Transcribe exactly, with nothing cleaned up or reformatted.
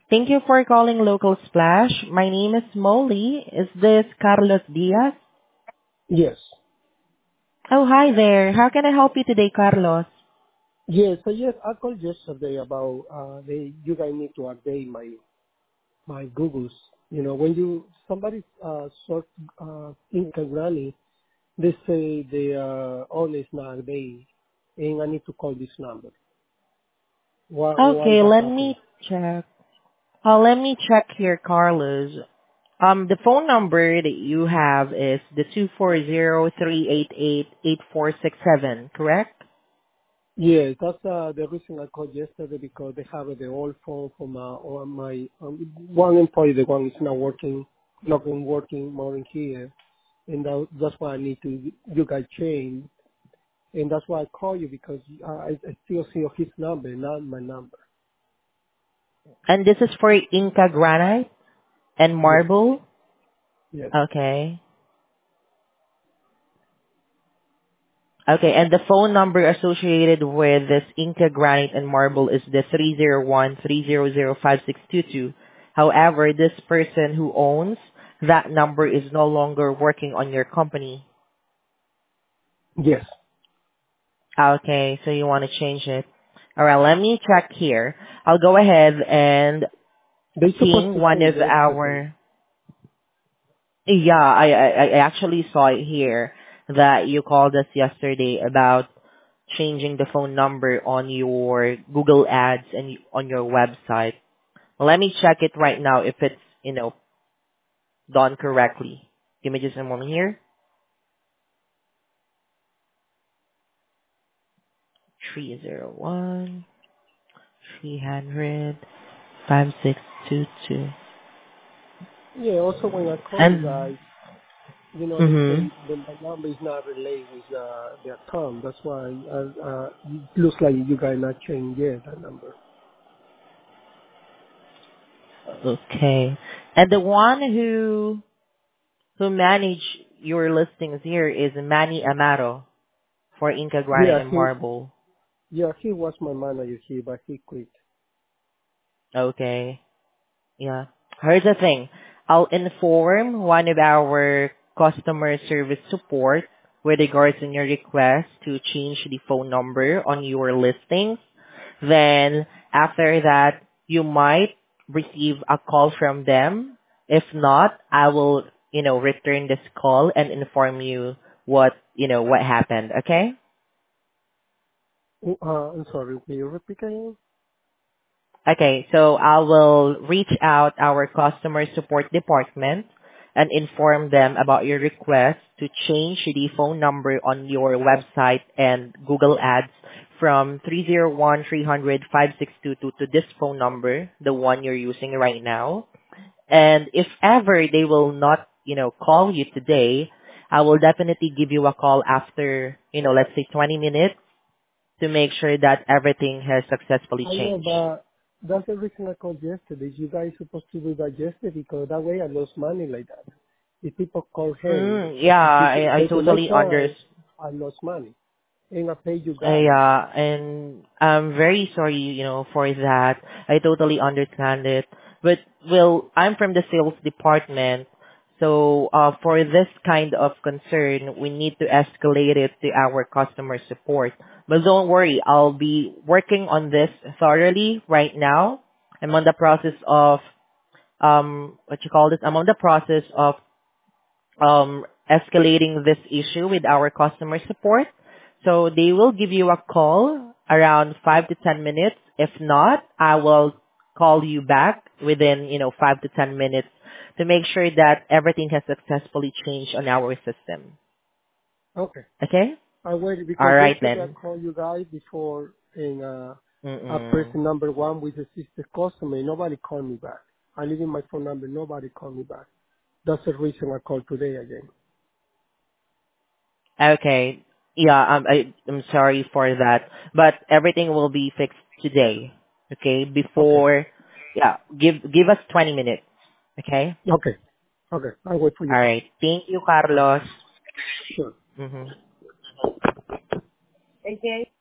Thank you for calling Local Splash. My name is Molly. Is this Carlos Diaz? Yes. Oh, hi there. How can I help you today, Carlos? Yes. So yes, I called yesterday about uh they you guys need to update my my Google's. You know, when you somebody uh sort uh Inca Granny, they say the uh owner is not they and I need to call this number. Why why Okay, that let happened? me check. Uh, let me check here, Carlos. Um, the phone number that you have is the two four zero three eight eight eight four six seven, correct? Yes, that's uh, the reason I called yesterday because they have the old phone from my or my um, one employee, the one is not working, not been working more in here, and that, that's why I need to you guys change. And that's why I call you because I, I still see his number, not my number. And this is for Inca Granite and Yes, Marble? yes, Okay. Okay, and the phone number associated with this Inca Granite and Marble is the three zero one three zero zero five six two two. However, this person who owns that number is no longer working on your company. yes. Okay, so you want to change it. Alright, let me check here. I'll go ahead and They supposed ping to one change of yesterday. our. Yeah, I, I, I actually saw it here that you called us yesterday about changing the phone number on your Google Ads and on your website. Let me check it right now if it's, you know, done correctly. Give me just a moment here. three zero one three hundred five six two two. Yeah. Also, when I call you And, guys, you know, they mm-hmm. say that my number is not related with uh, their account. That's why uh, uh, it looks like you guys not changed yet that number. Okay. And the one who, who manage your listings here is Manny Amaro for Inca Granite Yeah, and he Marble. yeah he was my manager here, but he quit. Okay. Yeah. Here's the thing. I'll inform one of our customer service support with regards in your request to change the phone number on your listings. Then after that, you might receive a call from them. If not, I will, you know, return this call and inform you what, you know, what happened. Okay? Oh, Uh, I'm sorry. Can you repeat again? Okay, so I will reach out our customer support department and inform them about your request to change the phone number on your website and Google Ads from three zero one three hundred five six two two to this phone number, the one you're using right now. And if ever they will not, you know, call you today, I will definitely give you a call after, you know, let's say twenty minutes to make sure that everything has successfully I know, changed. but that's the reason I called yesterday. You guys supposed to do that yesterday because that way I lost money like that. If people call, hey, Mm, yeah, this, I, I the, the totally next understand. time I lost money and I pay you guys. Yeah, and I'm very sorry, you know, for that. I totally understand it. But, well, I'm from the sales department, so uh, for this kind of concern, we need to escalate it to our customer support. But don't worry, I'll be working on this thoroughly right now. I'm on the process of, um, what you call this? I'm on the process of um, escalating this issue with our customer support. So they will give you a call around five to ten minutes. If not, I will call you back within, you know, five to ten minutes to make sure that everything has successfully changed on our system. Okay. Okay? I waited All because right yesterday I then. called you guys before and uh, I pressed Mm-mm. the number one with the sister customer. Nobody called me back. I leave in my phone number. Nobody called me back. That's the reason I called today again. Okay. Yeah, I'm, I, I'm sorry for that. But everything will be fixed today. Okay? Okay. Before, yeah, give, give us twenty minutes. Okay? Okay. Okay. I'll wait for your All call. right. Thank you, Carlos. Sure. Mm-hmm. Okay.